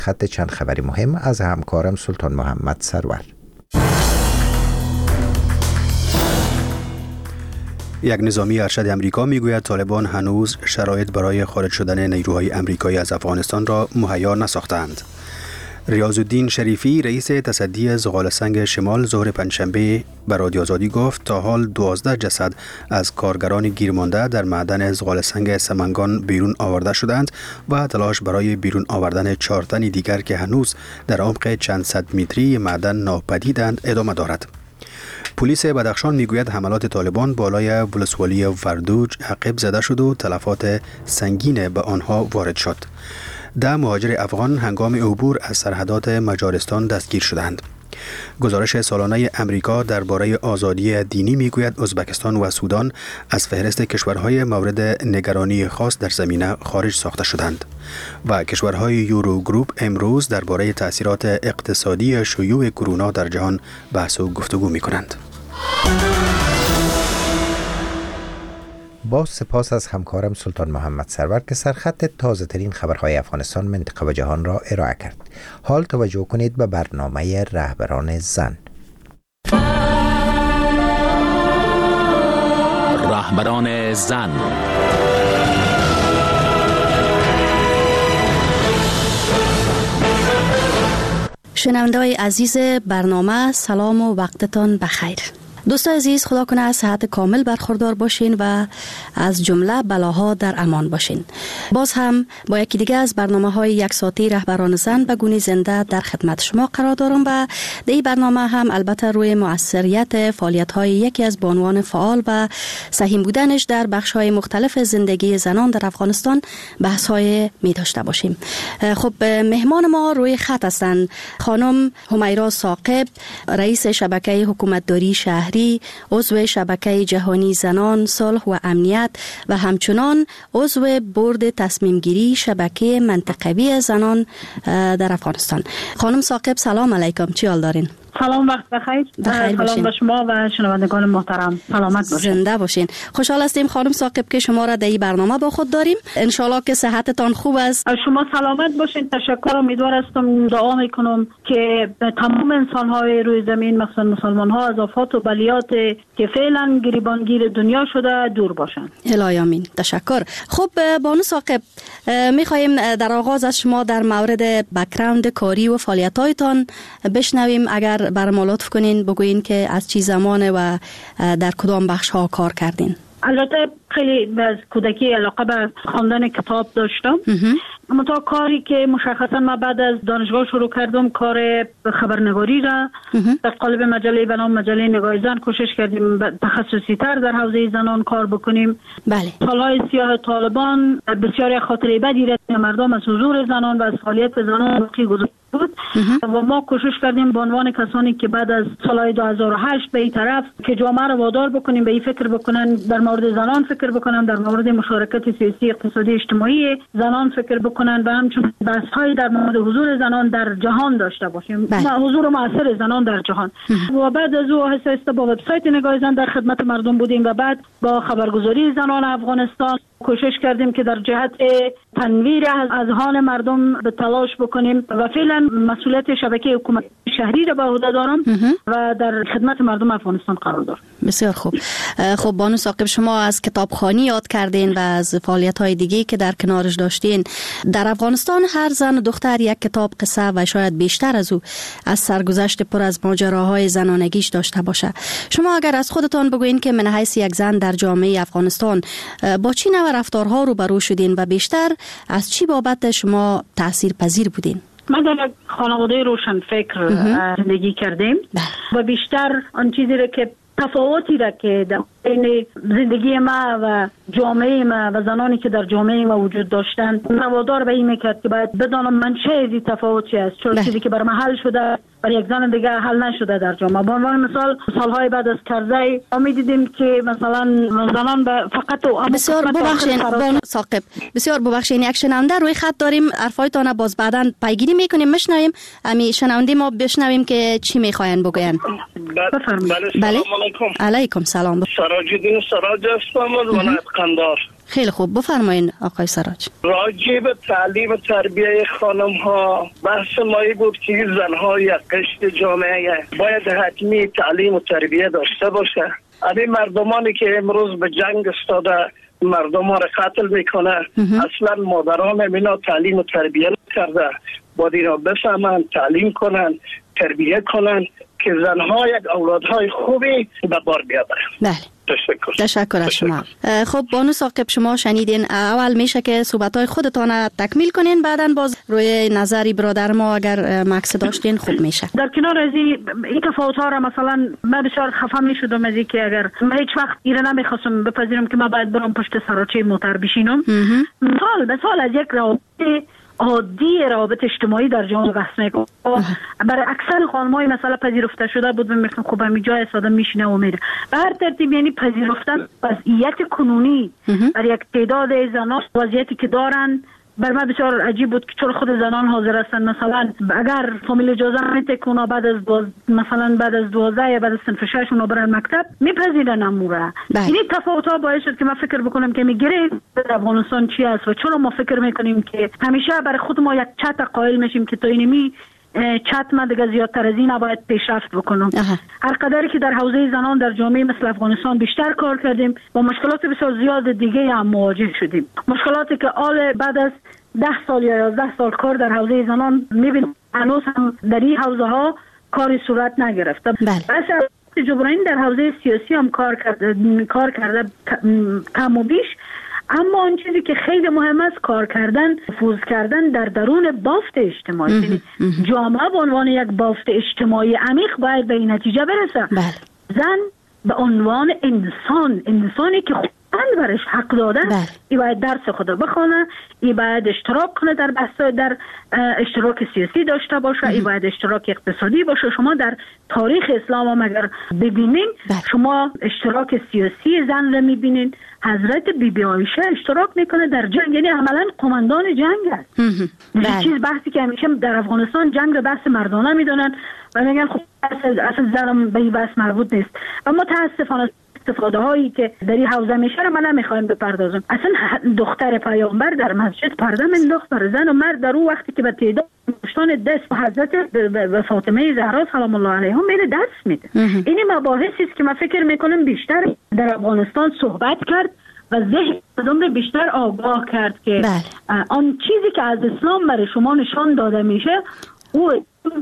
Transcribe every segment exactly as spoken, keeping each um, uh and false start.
خط چند خبری مهم از همکارم سلطان محمد سرور. یک نظامی ارشد امریکا میگوید طالبان هنوز شرایط برای خارج شدن نیروهای امریکایی از افغانستان را مهیا نساختند. ریاض الدین شریفی رئیس تصدی زغالسنگ شمال ظهر پنجشنبه به رادیو آزادی گفت تا حال دوازده جسد از کارگران گیرمانده در معدن زغالسنگ سمنگان بیرون آورده شدند و تلاش برای بیرون آوردن چهار تن دیگر که هنوز در عمق چند صد متری معدن ناپدیدند ادامه دارد. پلیس بدخشان میگوید حملات طالبان بالای ولسوالی وردوج عقب زده شد و تلفات سنگین به آنها وارد شد. ده مهاجر افغان هنگام عبور از سرحدات مجارستان دستگیر شدند. گزارش سالانه امریکا درباره آزادی دینی میگوید ازبکستان و سودان از فهرست کشورهای مورد نگرانی خاص در زمینه خارج ساخته شدند و کشورهای یورو گروپ امروز درباره تأثیرات اقتصادی شیوع کرونا در جهان بحث و گفتگو میکنند. با سپاس از همکارم سلطان محمد سرور که سرخط تازه ترین خبرهای افغانستان، منطقه و جهان را ارائه کرد. حال توجه کنید به برنامه رهبران زن. رهبران زن. شنونده‌های عزیز برنامه، سلام و وقتتان بخیر. دوستان عزیز، خدا کنه از صحت کامل برخوردار باشین و از جمله بلاها در امان باشین. باز هم با یکی دیگه از برنامه‌های یک ساعتی رهبران زن به گونه زنده در خدمت شما قرار دارم و در این برنامه هم البته روی مؤثریت فعالیت‌های یکی از بانوان فعال و سهیم بودنش در بخش‌های مختلف زندگی زنان در افغانستان بحث‌های می داشته باشیم. خب مهمان ما روی خط هستند خانم همیرا ثاقب، رئیس شبکه حکومتداری شهر، عضو شبکه جهانی زنان صلح و امنیت و همچنان عضو بورد تصمیم گیری شبکه منطقوی زنان در افغانستان. خانم ثاقب سلام علیکم، چی حال دارین؟ سلام، وقت بخیر. بخیر سلام به شما و شنوندگان محترم. سلامت باشین. زنده باشین. خوشحال هستیم خانم ثاقب که شما را در این برنامه با خود داریم. ان شاءالله که صحتتان خوب است. شما سلامت باشین. تشکر. امیدوار هستم، دعا میکنم که تمام انسان های روی زمین، مثلا مسلمان ها، از آفات و بلیات که فعلا گریبانگیر دنیا شده دور باشن. الهی آمین. تشکر. خب بانو ثاقب، میخوایم در آغاز از شما در مورد بک‌گراند کاری و فعالیت‌هایتان بشنویم. اگر برام لطف کنین بگوین که از چی زمانه و در کدام بخش ها کار کردین؟ البته خیلی از کودکی علاقه به خواندن کتاب داشتم، اما تا کاری که مشخصا من بعد از دانشگاه شروع کردم کار خبرنگاری را در قالب مجله به نام مجله نگاه زن کوشش کردیم تخصصی تر در حوزه زنان کار بکنیم. بله. سالهای سیاه طالبان بسیاری خاطره بدی را مردم از حضور زنان و از فعالیت زنان باقی گذاشته بود و ما کوشش کردیم به عنوان کسانی که بعد از سال دو هزار و هشت به این طرف که جامعه را وادار بکنیم به این فکر بکنن، در مورد زنان فکر بکنن، در مورد مشارکت سیاسی اقتصادی اجتماعی زنان فکر بکنن و همچنین بحث‌های در مورد حضور زنان در جهان داشته باشیم. بله. حضور مؤثر زنان در جهان. و بعد از او آهسته آهسته با وبسایت نگاه زن در خدمت مردم بودیم و بعد با خبرگزاری زنان افغانستان کوشش کردیم که در جهت تنویر اذهان مردم به تلاش بکنیم و فعلا مسئولیت شبکه حکومت شهری را به عهده دارم و در خدمت مردم افغانستان قرار دارم. بسیار خوب. خب بانو ثاقب، شما از کتابخوانی یاد کردین و از فعالیت‌های دیگه که در کنارش داشتین. در افغانستان هر زن و دختر یک کتاب قصه و شاید بیشتر از او از سرگذشت پر از ماجراهای زنانگیش داشته باشه. شما اگر از خودتان بگوین که من حیث یک زن در جامعه افغانستان با چی نوع رفتارها روبرو شدین و بیشتر از چی بابت شما تأثیر پذیر بودین؟ من در یک خانواده روشن فکر زندگی کردیم و بیشتر آن چیزی را که تفاوتی را که در بین زندگی ما و جامعه ما و زنانی که در جامعه ما وجود داشتند نوادار به این میکرد که باید بدانم منشأ این تفاوتی است، چون چیزی که برای من حل شده برای یک زن دیگه حل نشده در جامعه. به عنوان مثال سالهای بعد از کرزی ما می‌دیدیم که مثلا زنان به فقط و بسیار ببخشید بانو ثاقب، بسیار ببخشید، یک شنونده روی خط داریم، حرفایتان باز بعداً پیگیری میکنیم میشنویم. امی شنونده ما بشنویم که چی میخواین بگوین. بفرمایید. بله. علیکم سلام. سراج الدین سراج هستم از ولایت قندهار. خیلی خوب، بفرمایین آقای سراج. راجع به تعلیم و تربیه خانم ها بحث مایی بود که زنها یک قشر جامعه باید حتمی تعلیم و تربیه داشته باشه. این مردمانی که امروز به جنگ استاده مردم ها را قتل میکنه اصلا مادران مینا تعلیم و تربیه کرده، باید اینا بفهمن، تعلیم کنن، تربیه کنن که زنها یک اولادهای خوبی به بار بیارن. بله، تشکر. تشکر از شما. خب بانو ثاقب، شما شنیدین، اول میشه که صحبت‌های خودتان تکمیل کنین، بعداً باز روی نظری برادر ما اگر مکس داشتین خوب میشه. در کنار از این تفاوت‌ها را مثلا من بسیار خفه میشدم از اینکه اگر من هیچ وقت ایره نمیخواستم بپذیرم که من باید برام پشت سراچه موتر بشینم. مثال مثال از یک رابطه عادی روابط اجتماعی در جامعه بحث میکنم. برای اکثر خانم‌های مثلا پذیرفته شده بود و میگفتم خب همین جای استاد میشینه و میره. به هر ترتیب یعنی پذیرفتن وضعیت کنونی برای یک تعداد زنان وضعیتی که دارن بر من بسیار عجیب بود که چرا خود زنان حاضر هستن مثلا اگر فامیل اجازه میده که اونا بعد از دوز... مثلا بعد از دوازده یا بعد از صنف شش اونا برن مکتب میپذیرن اموره. این تفاوت ها باعث شد که من فکر بکنم که میگیره در افغانستان چی است و چرا ما فکر میکنیم که همیشه برای خود ما یک چت قائل میشیم که تو اینمی چت من دیگه زیادتر از این نباید پیشرفت بکنم. هر قدری که در حوزه زنان در جامعه مثل افغانستان بیشتر کار کردیم با مشکلات بسیار زیاد دیگه هم مواجه شدیم. مشکلاتی که آل بعد از ده سال یا یازده سال کار در حوزه زنان میبینیم هنوز هم در این حوزه ها کاری صورت نگرفته. بله. جبرانی در حوزه سیاسی هم کار کرده کار کرده کم و بیش، اما اون چیزی که خیلی مهم است کار کردن، نفوذ کردن در درون بافت اجتماعی. جامعه به عنوان یک بافت اجتماعی عمیق باید به این نتیجه برسه. بله. زن به عنوان انسان، انسانی که خودن برش حق داده، ای باید درس خود بخونه، ای باید اشتراک کنه در بحث، در اشتراک سیاسی داشته باشه، ای باید اشتراک اقتصادی باشه. شما در تاریخ اسلام هم اگر ببینین شما اشتراک سیاسی زن رو میبینین. حضرت بی بی عایشه اشتراک میکنه در جنگ، یعنی عملا قماندان جنگ است. این چیز بحثی که همیشه در افغانستان جنگ رو بحث مردانه میدونن و میگن خب اصلا زنم به این بحث مربوط نیست. و متاسفانه استفاده هایی که در این حوزه میشه رو من نمیخوایم بپردازم. اصلا دختر پیامبر در مسجد پرده انداخت بر زن و مرد در اون وقتی که به تعداد پشتان دست به حضرت به فاطمه زهرا سلام الله علیها میره دست میده. این مباحثی است که من فکر میکنم بیشتر در افغانستان صحبت کرد و ذهن مردم رو بیشتر آگاه کرد که آن چیزی که از اسلام برای شما نشان داده میشه او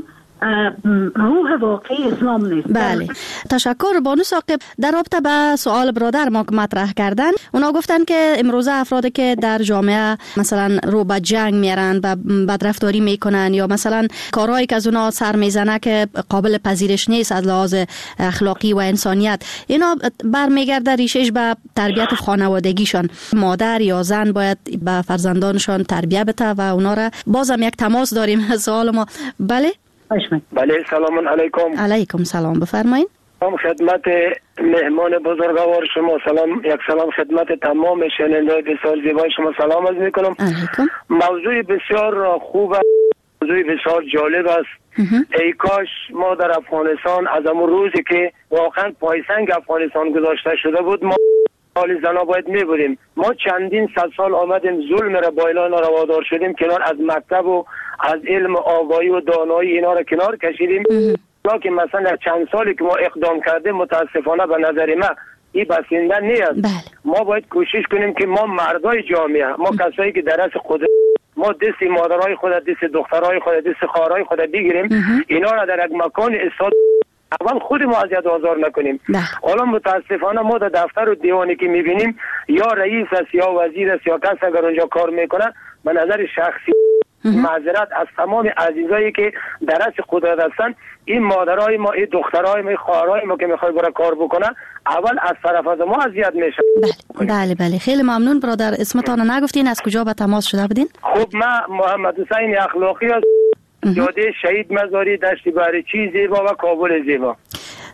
روح واقعی اسلام نیست. بله، تشکر بانو ثاقب. در رابطه به سوال برادر ما که مطرح کردن، اونا گفتن که امروزه افرادی که در جامعه مثلا رو به جنگ میرن و بدرفتاری میکنن یا مثلا کارهایی که از اونا سر میزنه که قابل پذیرش نیست از لحاظ اخلاقی و انسانیت، اینا برمیگرده ریشش به تربیت خانوادگیشان. مادر یا زن باید به فرزندانشان تربیت بده و اونا را بازم یک تماس داریم. سوال ما بله بله سلام علیکم. علیکم سلام، بفرمایید. سلام خدمت مهمان بزرگوار شما، سلام یک سلام خدمت تمام شنوندگان بسیار زیبای شما سلام عرض میکنم. علیکم. موضوع بسیار خوب است، موضوع بسیار جالب است. ای کاش ما در افغانستان از اون روزی که واقعا پایسنگ افغانستان گذاشته شده بود ما حال زنا باید می بودیم. ما چندین صد سال آمدیم ظلم را با اعلان روادار شدیم کنار، از مکتب و از علم آگاهی و دانایی اینا را کنار کشیدیم. که مثلا در چند سالی که ما اقدام کردیم متاسفانه به نظر ما این بسنده نیست. ما باید کوشش کنیم که ما مردای جامعه، ما کسایی که در اصل خود ما دست مادرای خود، دست دخترای خود، دست خواهرای خود بگیریم، اینا را در یک مکان استاد اول خود ما اذیت و آزار نکنیم. حالا متاسفانه ما در دفتر و دیوانی که میبینیم یا رئیس است یا وزیر است یا کس اگر اونجا کار میکنه، به نظر شخصی معذرت از تمام عزیزایی که در اصل قدرت هستن، این مادرای ما، این دخترای ما، این خواهرای ما که میخوای برای کار بکنه اول از طرف از ما اذیت میشه. بله بله بله خیلی ممنون برادر. اسمتون نگفتین، از کجا به تماس شده بودین؟ خب من محمد حسین اخلاقی از جاده شهید مزاری دشت بری چی زیبا و کابل زیبا.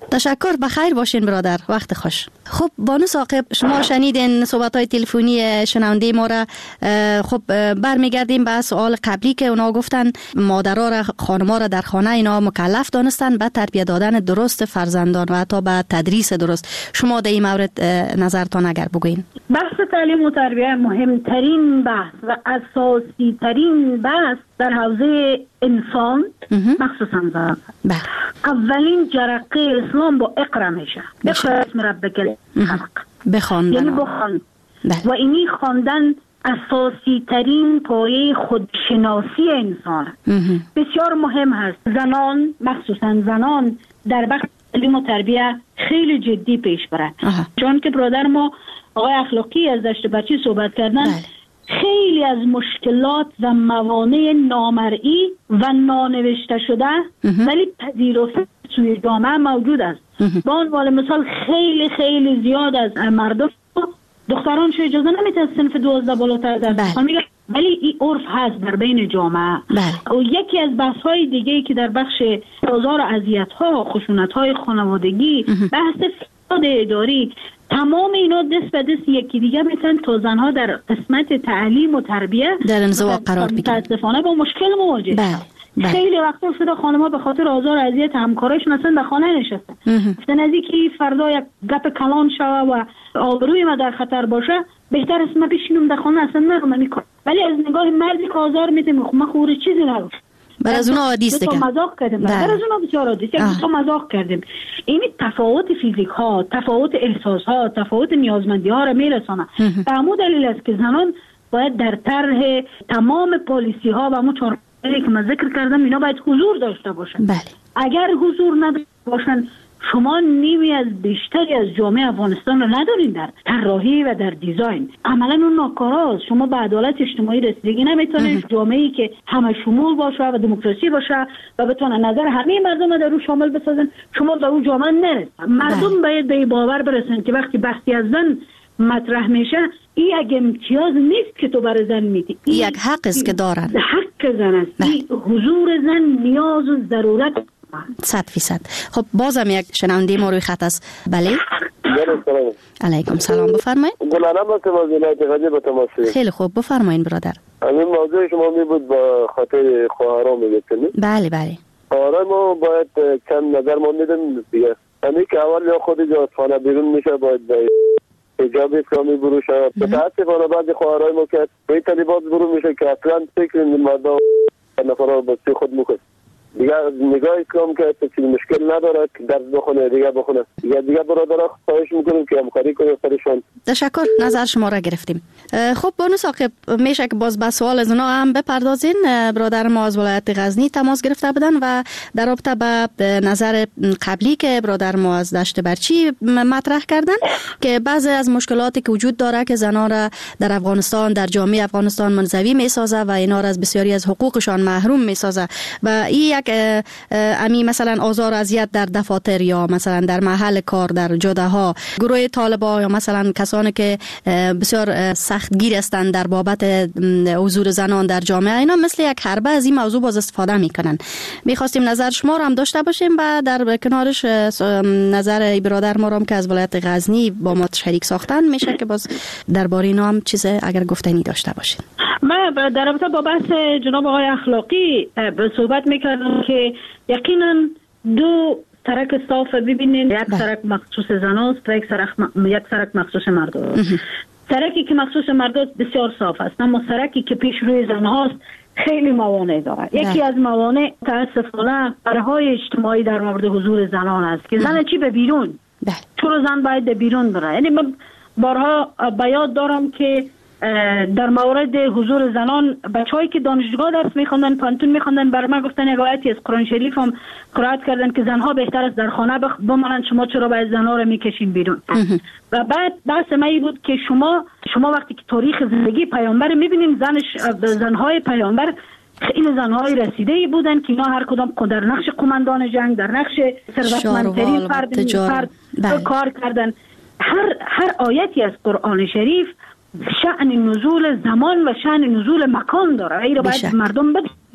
تشکر، بخیر باشین برادر، وقت خوش. خب بانو ثاقب، شما شنیدین صحبت‌های تلفنی شنونده ما را. خب برمیگردیم به سوال قبلی که اونا گفتن مادرها را، خانم‌ها را در خانه اینا مکلف دانستن به تربیت دادن درست فرزندان و حتی به تدریس درست. شما در این مورد نظرتان اگر بگوین. بحث تعلیم و تربیت مهمترین بحث و اساسی ترین بحث در حوزه انسان مخصوصا زن. بله. اولین جرقه اسلام با اقرا میشه. اقرا اسم ربک الخلق. بخواندن. یعنی بخوان. و اینی خواندن اساسی ترین پایه خودشناسی انسان. بسیار مهم هست. زنان، مخصوصا زنان در بخش تعلیم و تربیت خیلی جدی پیش برن. چون که برادر ما آقای اخلاقی از دشت برچی صحبت کردن. بله. خیلی از مشکلات و موانع نامرئی و نانوشته شده ولی پذیرفته توی جامعه موجود است. با عنوان مثال خیلی خیلی زیاد از مردم دختران شو اجازه نمیده صنف دوازده بالاتر در بله. میگه ولی این عرف هست در بین جامعه. بله. و یکی از بحث‌های دیگه که در بخش آزار و اذیت‌ها، خشونت‌های خانوادگی، بحث فساد اداری، تمام اینا دست به دست یکی دیگه میتونن تا زنها در قسمت تعلیم و تربیت در انزوا قرار بگیرن. متاسفانه با مشکل مواجه. بله. بله. خیلی وقتا شده خانم‌ها به خاطر آزار و اذیت همکارایشون اصلا به خانه نشستن. گفتن از اینکه فردا یک گپ کلان شوه و آبروی ما در خطر باشه بهتر است من بشینم در خانه اصلا نرم میکنم. ولی از نگاه مردی که آزار میده من خوره چیزی ندارم. بر از اون عادی است که مزاق کردیم. بر از اون بسیار عادی است. تو مزاق کردیم. این تفاوت فیزیک ها، تفاوت احساس ها، تفاوت نیازمندی ها را میرسونه. به همون دلیل است که زنان باید در طرح تمام پالیسی ها و همون چهار که من ذکر کردم اینا باید حضور داشته باشن. بله. اگر حضور نداشته باشن شما نیمی از بیشتری از جامعه افغانستان رو ندارین در طراحی و در دیزاین. عملا اون ناکاراست. شما به عدالت اجتماعی رسیدگی نمیتونید. جامعه‌ای که همه شمول باشه و دموکراسی باشه و بتونه نظر همه مردم در رو شامل بسازن شما به اون جامعه نرسید. مردم باید به باور برسن که وقتی بحثی از زن مطرح میشه این یک امتیاز نیست که تو برای زن میدی، یک حق است که دارن. حق زن است. این حضور زن نیاز و ضرورت صد فیصد. خب بازم یک شنونده ما روی خط است. بله. علیکم سلام، بفرمایید. گلانه با تمازینات غجه با تماسی. خیلی خوب، بفرمایید برادر. همین موضوع شما می بود با خاطر خواهرام میگفتید. بله بله. خواهرام ما باید چند نظر ما میدیم دیگه. همین که اول یا خودی جا از خانه بیرون میشه باید باید حجاب اسلامی برو شد. متاسفانه بعضی خواهرای ما که به این لباس برو میشه که اصلا فکر مردم نفرها بچه خود میکنه. دیگه نگاه اسلام که چیزی مشکل نداره که درس بخونه دیگه بخونه. دیگه دیگه برادرها خواهش میکنیم که همکاری کنیم سرشون. تشکر، نظر شما را گرفتیم. خب بانو ثاقب میشه که باز به سوال از اونا هم بپردازین. برادر ما از ولایت غزنی تماس گرفته بودن و در رابطه به نظر قبلی که برادر ما از دشت برچی مطرح کردن که بعضی از مشکلاتی که وجود داره که زنان را در افغانستان، در جامعه افغانستان منزوی میسازه و اینا را از بسیاری از حقوقشان محروم میسازه و این یک امی مثلا آزار و اذیت در دفاتر یا مثلا در محل کار، در جاده ها، گروه طالبا یا مثلا کسانی که بسیار سختگیر هستند در بابت حضور زنان در جامعه، اینا مثل یک حربه از این موضوع باز استفاده میکنن. میخواستیم نظر شما رو هم داشته باشیم و در کنارش نظر برادر ما رو هم که از ولایت غزنی با ما شریک ساختن میشه که باز درباره اینا هم چیز اگر گفتنی داشته باشین. من در رابطه با بحث جناب آقای اخلاقی صحبت میکردم که یقینا دو سرک صاف ببینین، یک سرک مخصوص زناست و یک سرک یک سرک مخصوص مرداست. سرکی که مخصوص مرداست بسیار صاف است، اما سرکی که پیش روی زنهاست خیلی موانع داره. یکی از موانع متاسفانه برهای اجتماعی در مورد حضور زنان است که زن چی به بیرون، چرا زن باید به بیرون بره. یعنی من بارها به یاد دارم که در مورد حضور زنان بچه‌هایی که دانشگاه درس می‌خوندن، پانتون می‌خوندن، بر من گفتن یک آیتی از قرآن شریف هم قرائت کردن که زنها بهتر است در خانه بمانند، شما چرا باید زنها رو می‌کشین بیرون. و بعد بحث من بود که شما شما وقتی که تاریخ زندگی پیامبر می‌بینین، زنش زنهای پیامبر خیلی زنهای رسیده‌ای بودن که اینا هر کدام در نقش قماندان جنگ، در نقش ثروتمندترین فرد فرد کار کردن. هر هر آیتی از قرآن شریف شأن نزول زمان و شأن نزول مکان داره. این رو باید مردم بدونن.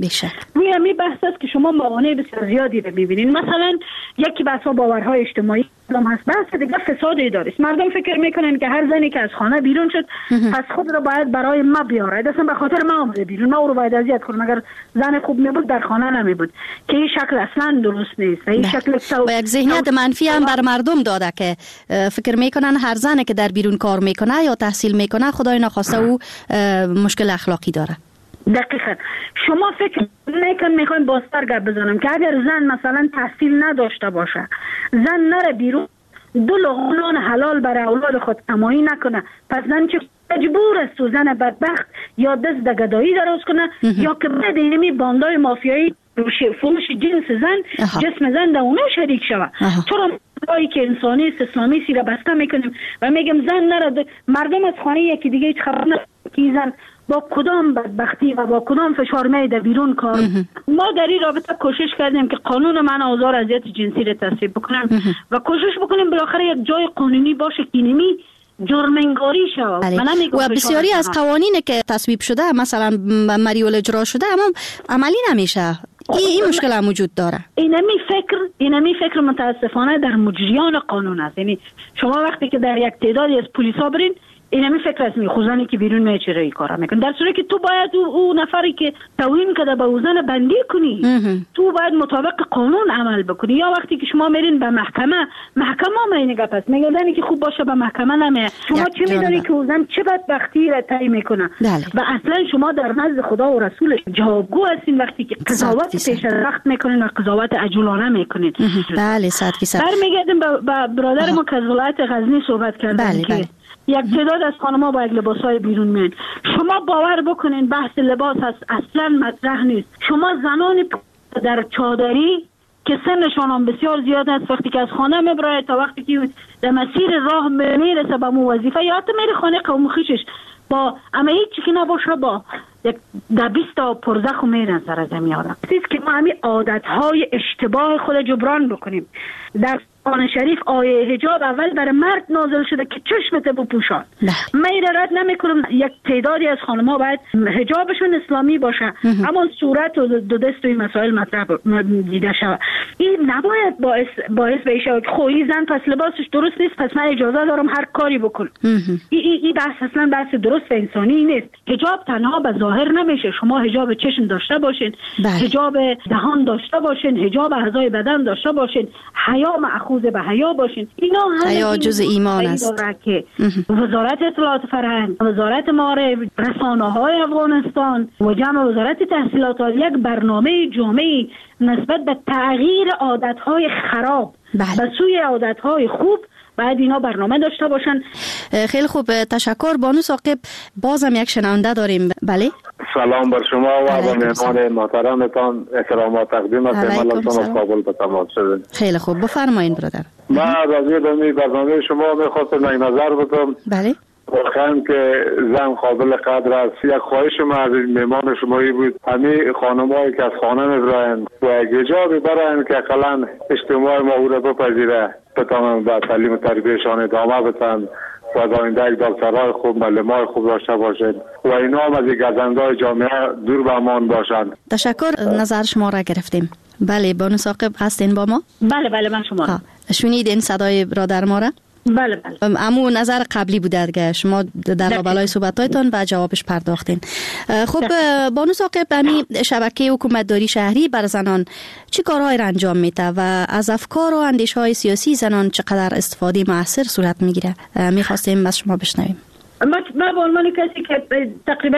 بیشک روی همین بحث است که شما موانع بسیار زیادی رو می‌بینید. مثلا یکی بحث باورهای اجتماعی هم هست، بحث دیگه فساد اداری است. مردم فکر میکنن که هر زنی که از خانه بیرون شد پس خود رو باید برای ما بیاره، اصلا به خاطر ما اومده بیرون، ما او رو باید اذیت کنیم. اگر زن خوب میبود در خانه نمیبود، که این شکل اصلا درست نیست. این شکل سو... با یک ذهنیت منفی هم بر مردم داده که فکر میکنن هر زنی که در بیرون کار میکنه یا تحصیل میکنه خدای نخواسته او مشکل اخلاقی داره. دقیقاً. شما فکر میکن میخوایم بازتر گپ بزنم که اگر زن مثلا تحصیل نداشته باشه، زن نره بیرون دو لقمه حلال برای اولاد خود کمایی نکنه، پس زن چه مجبور است و زن بدبخت یا دست در گدایی دراز کنه یا که بعد اینمی باندای مافیایی فروش جنس زن آها. جسم زن در اونا شریک شود. چرا مایی که انسانی است اسلامی سی را بسته میکنیم و میگم زن نره مردم از خانه یکی دیگه هیچ خبر نداره که زن با کدام بدبختی و با کدام فشار میده بیرون کار. ما در این رابطه کوشش کردیم که قانون منع آزار اذیت جنسی را تصویب بکنیم و کوشش بکنیم بالاخره یک جای قانونی باشه که اینمی جرم‌انگاری شود. و بسیاری از قوانین که تصویب شده مثلا مریول اجرا شده اما عملی نمیشه. این این مشکل هم وجود داره. اینمی فکر اینمی فکر متاسفانه در مجریان قانون است. یعنی شما وقتی که در یک تعدادی از پلیسا برین اینمی فکر است میخوزنی که بیرون میچره این کارا میکن، در صورتی که تو باید او, او نفری که توهین کرده به اوزن بندی کنی. تو باید مطابق قانون عمل بکنی. یا وقتی که شما میرین به محکمه، محکمه هم این گپ است، میگن که خوب باشه به محکمه نمیه. شما چی میدونی که اوزن چه بدبختی را طی میکنه و اصلا شما در نزد خدا و رسول جوابگو هستین وقتی که قضاوت پیش از وقت میکنین و قضاوت عجولانه میکنین. بله صد فیصد. برمیگردیم به برادر ما که از ولایت غزنی صحبت کردن که یک تعداد از خانم‌ها با یک لباسای بیرون میان. شما باور بکنین بحث لباس اصلا مطرح نیست. شما زنانی در چادری که سنشان هم بسیار زیاد است وقتی که از خانه میبره تا وقتی که در مسیر راه میرسه به مو وظیفه یا حتی میره خانه قوم خویشش با اما هیچی که نباشه با یک دبیست تا پرزخ و میرن سر زمین آدم. چیزی که ما همین عادتهای اشتباه خود جبران بکنیم. در قرآن شریف آیه حجاب اول برای مرد نازل شده که چشمت بپوشان. من رد نمیکنم یک تعدادی از خانم‌ها باید حجابشون اسلامی باشه اما صورت و دو دست و این مسائل مطرح دیده شود. این نباید باعث باعث بشه که خوی زن پس لباسش درست نیست پس من اجازه دارم هر کاری بکنم. این این بحث اصلا بحث درست و انسانی نیست. حجاب تنها به ظاهر نمیشه. شما حجاب چشم داشته باشین، حجاب دهان داشته باشین، حجاب اعضای بدن داشته باشین، حیا مأخوذ به حیا باشین. اینا حیا جزء ایمان است. که وزارت اطلاعات فرهنگ، وزارت معارف، رسانه‌های افغانستان و جمع وزارت تحصیلات یک برنامه جامعی نسبت به تغییر عادت‌های خراب به سوی عادت‌های خوب باید اینا برنامه داشته باشن. خیلی خوب، تشکر. بانو ثاقب بازم یک شنونده داریم. بله سلام بر شما و با مهمان محترمتان احترامات تقدیم است. ملاتون از کابل به تماس شده. خیلی خوب بفرمایید برادر. من راضی به برنامه شما میخواستم یک نظر بدم. بله واقعا که زن قابل قدر است. یک خواهش ما از مهمان شمایی بود همین خانم‌هایی که از خانه میبرند و یک حجابی برند که اقلا اجتماع ما او را بپذیره بتانند به تعلیم و تربیهشان ادامه بدن و آینده یک دکترهای خوب معلمای خوب داشته باشند و اینا هم از گزنده‌های جامعه دور به امان باشند. تشکر. نظر شما را گرفتیم. بله بانو ثاقب هستین با ما؟ بله بله من شما شنیدین صدای برادر ما را؟ بله بله. اما نظر قبلی بوده که شما در قبالای صحبتاتون و جوابش پرداختین. خب بانو ثاقب همین شبکه حکومتداری شهری بر زنان چه کارهای را انجام میده و از افکار و اندیشه‌های سیاسی زنان چقدر استفاده موثر صورت میگیره؟ میخواستیم از شما بشنویم. ما به عنوان کسی که تقریبا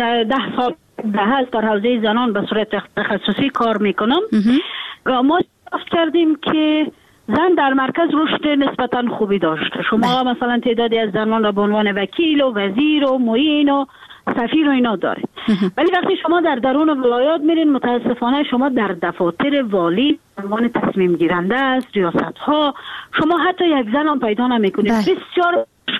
ده سال ده هست در حوزه زنان به صورت تخصصی کار میکنم، ما دریافت کردیم که زن در مرکز رشد نسبتا خوبی داشته. شما مثلا تعدادی از زنان را به عنوان وکیل و وزیر و معین و سفیر و اینا داره، ولی وقتی شما در درون ولایات میرین متاسفانه شما در دفاتر والی به عنوان تصمیم گیرنده است ریاست ها شما حتی یک زن هم پیدا نمیکنید. بسیار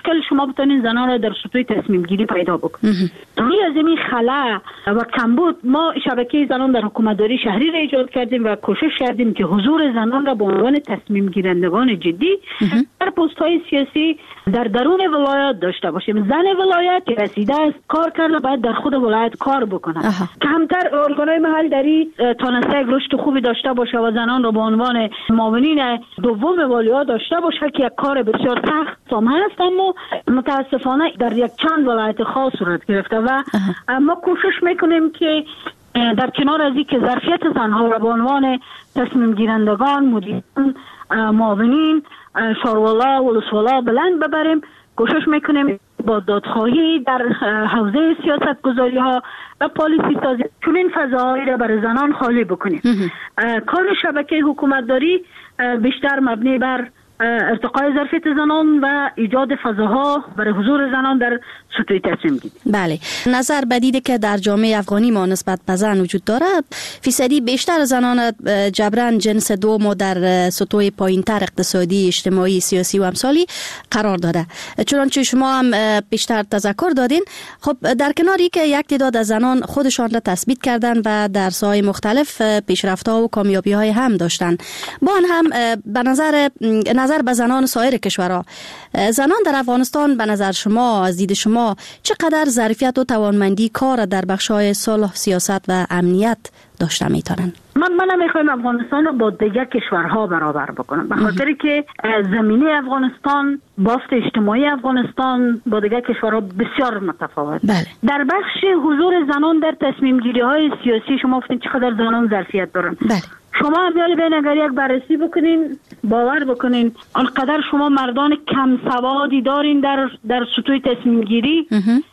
مشکل شما بتونین زنان را در سطوح تصمیم گیری پیدا بکنید. روی از این خلا و کمبود ما شبکه زنان در حکومتداری شهری را ایجاد کردیم و کوشش کردیم که حضور زنان را به عنوان تصمیم گیرندگان جدی در پست های سیاسی در درون ولایت داشته باشیم. زن ولایت که رسیده است کار کرده باید در خود ولایت کار بکنه. کمتر ارگانهای محلی تانسته یک رشد خوبی داشته باشه و زنان را به عنوان معاونین دوم والیا داشته باشه که یک کار بسیار سخت هم هست، اما متاسفانه در یک چند ولایت خاص صورت گرفته و ما کوشش میکنیم که در کنار از این که ظرفیت زنها را به عنوان تصمیم گیرندگان، مدیران، معاونین، شاروالا و ولسوالا بلند ببریم. کوشش میکنیم با دادخواهی در حوزه سیاست گذاری ها و پالیسی سازی چنین فضاهایی را برای زنان خالی بکنیم. کار شبکه حکومتداری بیشتر مبنی بر ارتقای ظرفیت زنان و ایجاد فضاها برای حضور زنان در سطوح تصمیم گیری. بله، نظر بدیده که در جامعه افغانی ما نسبت به زن وجود دارد، فیصدی بیشتر زنان جبران جنس دوم و در سطوح پایینتر اقتصادی، اجتماعی، سیاسی و امثالی قرار داده. چنانچه شما هم بیشتر تذکر دادین. خب در کناری که یک تعداد از زنان خودشان را تثبیت کردن و در ساحات مختلف پیشرفت‌ها و کامیابی‌های هم داشتن، با آن هم به نظر نظر به زنان سایر کشورها، زنان در افغانستان به نظر شما، از دید شما، چقدر ظرفیت و توانمندی کار در بخش‌های صلح، سیاست و امنیت داشته میتونن؟ من من نمیخوایم افغانستان رو با دیگر کشورها برابر بکنم، به خاطری که زمینه افغانستان، بافت اجتماعی افغانستان با دیگر کشورها بسیار متفاوت. بله. در بخش حضور زنان در تصمیم گیری های سیاسی شما گفتین چقدر زنان ظرفیت دارن. بله. شما امیال بین اگر یک بررسی بکنین، باور بکنین آنقدر شما مردان کم سوادی دارین در در سطوح تصمیم گیری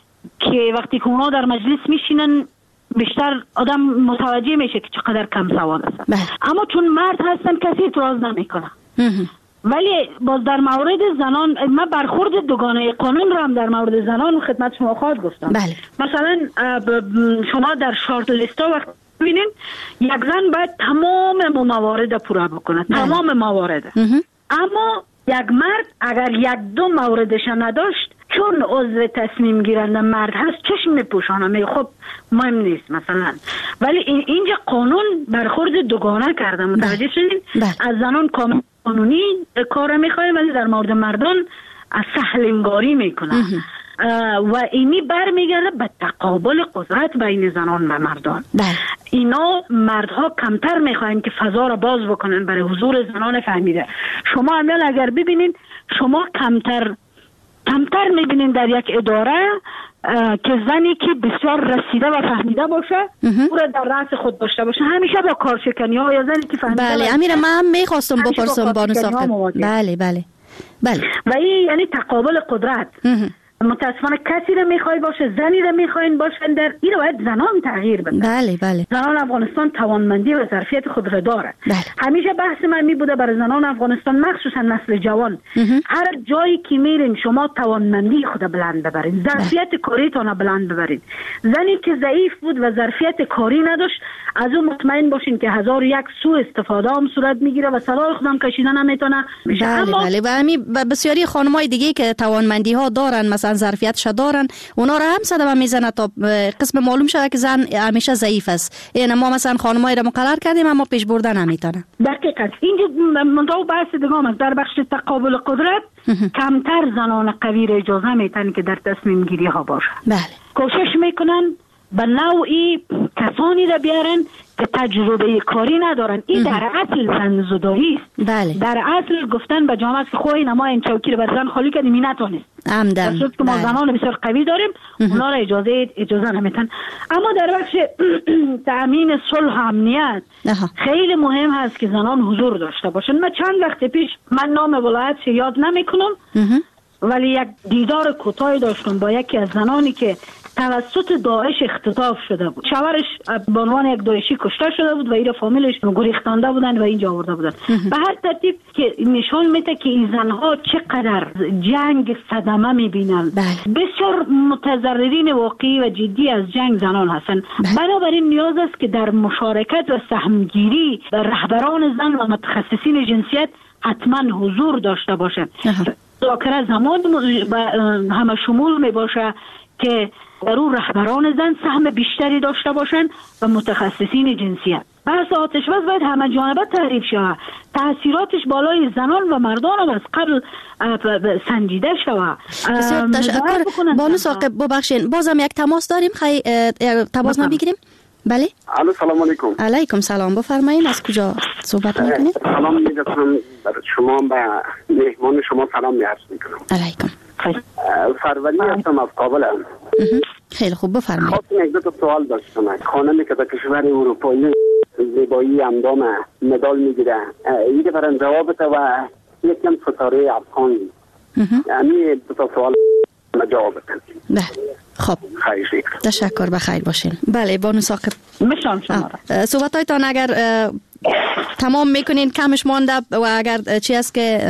که وقتی که اونا در مجلس میشینن بیشتر آدم متوجه میشه که چقدر کم سواد هستن. اما چون مرد هستن کسی اعتراض نمیکنه. ولی باز در مورد زنان، من برخورد دوگانه قانون رو هم در مورد زنان خدمت شما خواهد گفتم. بله. مثلا شما در شارت لیستا وقت ببینین یک زن باید تمام موارد پورا بکنه. بله. تمام موارد. اما یک مرد اگر یک دو موردش نداشت، چون عضو تصمیم گیرنده مرد هست چشم میپوشانه، میگه خب مهم نیست مثلا. ولی این اینجا قانون برخورد دوگانه کرده، متوجه شدین؟ از زنان قانونی کار میخواه ولی در مورد مردان از سهل انگاری میکنه و اینی برمیگرده به تقابل قدرت بین زنان و مردان. اینا مردها کمتر میخواین که فضا را باز بکنن برای حضور زنان فهمیده. شما امیال اگر ببینین، شما کمتر کمتر میبینین در یک اداره که زنی که بسیار رسیده و فهمیده باشه او را در رأس خود داشته باشه. همیشه با کارشکنی ها یا زنی که فهمیده. بله امیر، من هم میخواستم بپرسم بانو صاحب. بله بله بله. و این یعنی تقابل قدرت. متاسفانه کسی رو میخوای باشه، زنی رو میخواین باشن، در این رو باید زنان تغییر بدن. بله بله. زنان افغانستان توانمندی و ظرفیت خود را داره. بله. همیشه بحث من می بوده برای زنان افغانستان، مخصوصا نسل جوان، هر جایی که میرین شما توانمندی خود بلند ببرین، ظرفیت کاریتون بلند ببرین. زنی که ضعیف بود و ظرفیت کاری نداشت، از اون مطمئن باشین که هزار یک سوء استفاده هم صورت میگیره و صلاح خودم کشیدن نمیتونه. بله اما بله. و همین بسیاری خانمای دیگه که توانمندی ها دارن، مثلا ظرفیتش دارن، اونا را هم صدمه میزنه تا قسم معلوم شده که زن همیشه ضعیف است. یعنی ما مثلا خانمایی را مقرر کردیم اما پیش بردن نمیتونه. دقیقاً. اینجا منطقه بحث دیگه است. در بخش تقابل قدرت کمتر زنان قوی را اجازه میتن که در تصمیم گیری ها باشن. بله. کوشش میکنن به نوعی کسانی را بیارن که تجربه کاری ندارن. این در اصل زن‌زدایی است. بله. در اصل گفتن به جامعه که خوی نما این چوکی رو بر زن خالی کردیم، این نتونست. عمدن. در که ما بله. زنان بسیار قوی داریم، اونا را اجازه اجازه نمیتن. اما در بخش تأمین صلح و امنیت خیلی مهم هست که زنان حضور داشته باشن. من چند وقت پیش، من نام ولایت یاد نمیکنم، ولی یک دیدار کوتاهی داشتم با یکی از زنانی که توسط داعش اختطاف شده بود. شوهرش به عنوان یک داعشی کشته شده بود و اینا فامیلش گریختانده بودن و اینجا آورده بودن. به هر ترتیب که نشون میده که این زنها چقدر جنگ صدمه میبینن. بسیار متضررین واقعی و جدی از جنگ زنان هستن. بنابراین نیاز است که در مشارکت و سهمگیری رهبران زن و متخصصین جنسیت حتما حضور داشته باشند. مذاکره زمان همه شمول می باشه که در اون رهبران زن سهم بیشتری داشته باشند و متخصصین جنسیت. بحث آتش بس باید همه جانبه تعریف شود، تاثیراتش بالای زنان و مردان از قبل سنجیده شود. بسیار تشکر بانو ثاقب. ببخشید بازم یک تماس داریم، خیلی تماس ما بگیریم. بله. الو سلام علیکم. علیکم سلام، بفرمایید از کجا صحبت میکنید؟ سلام میگم بر شما و مهمان شما سلام می‌عرض میکنم. علیکم. فروری هستم از کابل. خیلی خوب بفرمایید. خواستم یک دو سوال داشتم. خانمی که در کشور اروپایی زیبایی اندام مدال میگیره، این که برای جوابت و یک کم ستاره افغان، یعنی دو تا سوال جوابت. بله. خب خیلی تشکر، بخیر باشین. بله بانو ثاقب میشان شما را صحبتایتان اگر تمام میکنین کمش مانده و اگر چی است که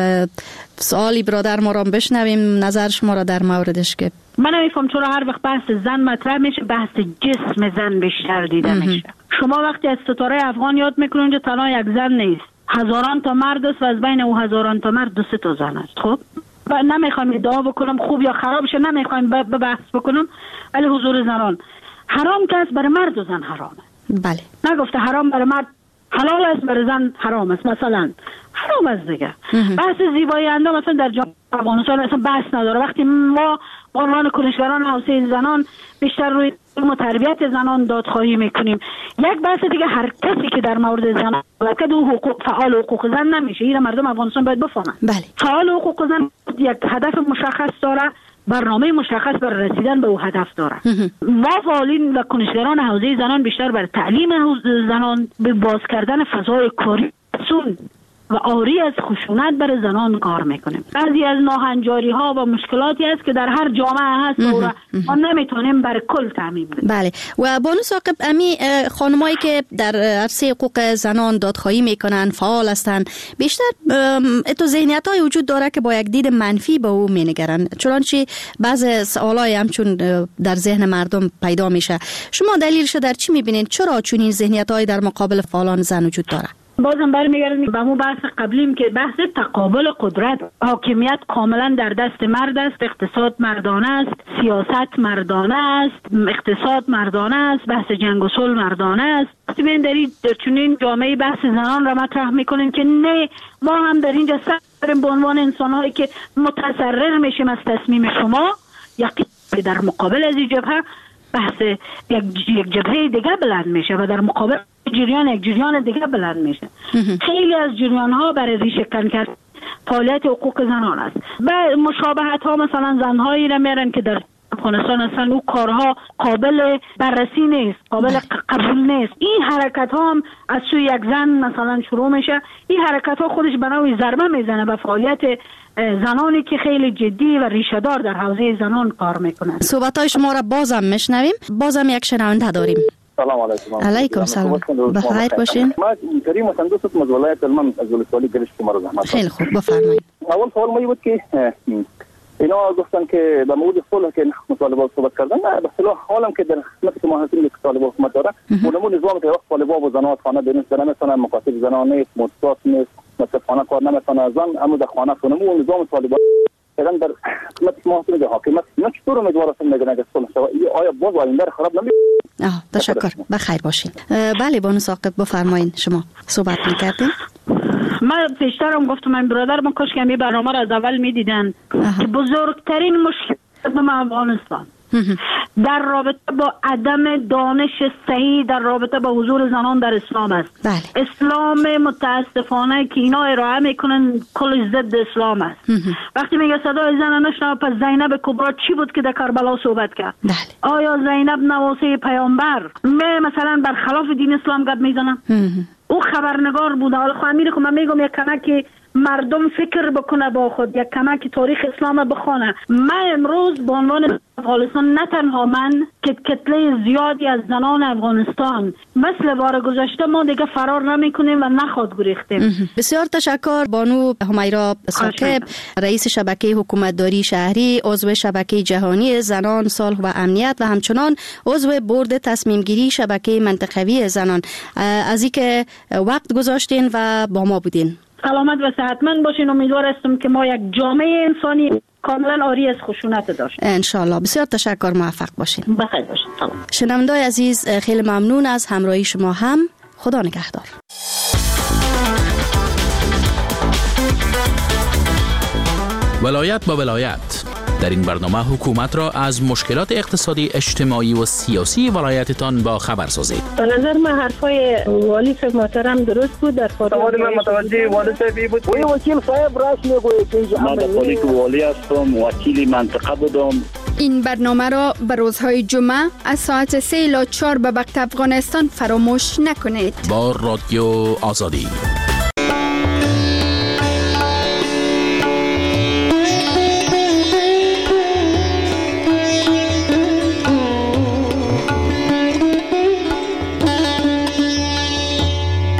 سوالی برادر ما را بشنویم نظر شما را در موردش. که من نمیفهم چرا هر وقت بحث زن مطرح میشه بحث جسم زن بیشتر دیده میشه. شما وقتی از ستاره افغان یاد میکنید اونجا تنها یک زن نیست، هزاران تا مرد است و از بین او هزاران تا مرد دو سه تا زن است. خب نمیخوام ادعا بکنم خوب یا خراب شه، نمیخوام به بحث بکنم، ولی حضور زنان حرام که است برای مرد و زن حرامه. بله. نگفته حرام برای مرد حلال است برای زن حرام است، مثلا حرام است دیگه. بحث زیبایی اندام مثلا در جامعه افغانستان مثلا بحث نداره. وقتی ما به عنوان کنشگران حوزه زنان بیشتر روی تربیت زنان دادخواهی میکنیم، یک بحث دیگه هر کسی که در مورد زنان که دو حقوق فعال حقوق زن نمیشه، این مردم افغانستان باید بفهمن. بله. فعال حقوق زن یک هدف مشخص داره، برنامه مشخص برای رسیدن به او هدف داره. ما فعالین و کنشگران حوزه زنان بیشتر بر تعلیم زنان، به باز کردن فضای کاری سون و آری از خشونت بر زنان کار میکنیم. بعضی از ناهنجاری ها و مشکلاتی است که در هر جامعه هست و ما نمیتونیم بر کل تعمیم بدیم. بله. و بانو ثاقب امی خانمایی که در عرصه حقوق زنان دادخواهی میکنن فعال هستند، بیشتر اتو ذهنیت های وجود داره که با یک دید منفی به او مینگرن، چنانچه بعض سوالای همچون در ذهن مردم پیدا میشه. شما دلیلش در چی میبینید؟ چرا چنین ذهنیت های در مقابل فعالان زن وجود داره؟ بازم برمیگردیم به همون بحث قبلیم که بحث تقابل قدرت، حاکمیت کاملا در دست مرد است، اقتصاد مردانه است، سیاست مردانه است، اقتصاد مردانه است، بحث جنگ و صلح مردانه است. وقتی ببین در این چنین جامعه بحث زنان را مطرح میکنیم که نه ما هم در اینجا سر به عنوان انسان‌هایی که متضرر میشیم از تصمیم شما، یقین در مقابل از این جبهه بحث یک یک جبهه دیگه بلند میشه و در مقابل جریان یک جریان دیگه بلند میشه. خیلی از جریان ها برای ریشه کن کرد فعالیت حقوق زنان است و مشابهت ها مثلا زنهایی را میرن که در افغانستان اصلا او کارها قابل بررسی نیست، قابل قبول نیست. این حرکت ها هم از سوی یک زن مثلا شروع میشه. این حرکت ها خودش به نوعی ضربه میزنه به فعالیت زنانی که خیلی جدی و ریشه دار در حوزه زنان کار میکنند. صحبت های شما را بازم میشنویم. بازم یک شنونده داریم. سلام علیکم. علیکم سلام. بخیر باشین. ما کریم مهندس از ولایت هلمند از ولسوالی گرشت شما زحمت. خیلی خوب بفرمایید. اول سوال ما بود که اینا گفتن که به مورد صلح که مطالبه صحبت کردن، به اصطلاح حالم که در خدمت شما هستیم که طالب حکومت داره، مولمون نظام که وقت طالبا و زنات خانه برین سر نمیتونن، مکاتب زنان نیست، مدرسات نیست، مصرفخانه کار نمیتونه، زن اما در خانه خونمون نظام طالبا کردن در خدمت شما هستیم که حاکمیت نه چطور امیدوار هستیم میگن اگه صلح شود آیا باز آینده خراب نمیشه؟ آه تشکر، بخیر باشین. بله بانو ثاقب بفرمایید، شما صحبت می‌کردین. من پیشترم گفتم من برادر من کاش که می برنامه را از اول میدیدن که بزرگترین مشکل ما افغانستان در رابطه با عدم دانش صحیح در رابطه با حضور زنان در اسلام است. بله. اسلام متاسفانه که اینا ارائه میکنن کل ضد اسلام است. وقتی میگه صدای زن نشنوه، پس زینب کبرا چی بود که در کربلا صحبت کرد؟ بله. آیا زینب نواسه پیامبر می مثلا برخلاف دین اسلام گپ میزنن؟ او خبرنگار بوده. حالا خواهم میره که من میگم یک کمک مردم فکر بکنه با خود، یک کمک تاریخ اسلام بخونه. من امروز به عنوان افغانستان نه تنها من که کتله زیادی از زنان افغانستان مثل بار گذشته ما دیگه فرار نمی کنیم و نخواد گریختیم. بسیار تشکر بانو همیرا ثاقب، رئیس شبکه حکومتداری شهری، عضو شبکه جهانی زنان صلح و امنیت و همچنان عضو بورد تصمیم گیری شبکه منطقوی زنان، از اینکه وقت گذاشتین و با ما بودین. سلامت و صحتمند باشین. امیدوار هستم که ما یک جامعه انسانی کاملا عاری از خشونت داشت. انشالله. بسیار تشکر، موفق باشین. بخیر باشین. سلام. شنونده‌های عزیز، خیلی ممنون از همراهی شما هم. خدا نگهدار. ولایت با ولایت. در این برنامه حکومت را از مشکلات اقتصادی، اجتماعی و سیاسی ولایتتان با خبر سازید. به نظر من حرفای والی صاحب محترم درست بود. در سوال من متوجه والی صاحبی بود. وی وکیل صاحب راست میگوید که من در حالی که والی هستم، وکیل منطقه بودم. این برنامه را به روزهای جمعه از ساعت سه الی چهار به وقت افغانستان فراموش نکنید. با رادیو آزادی.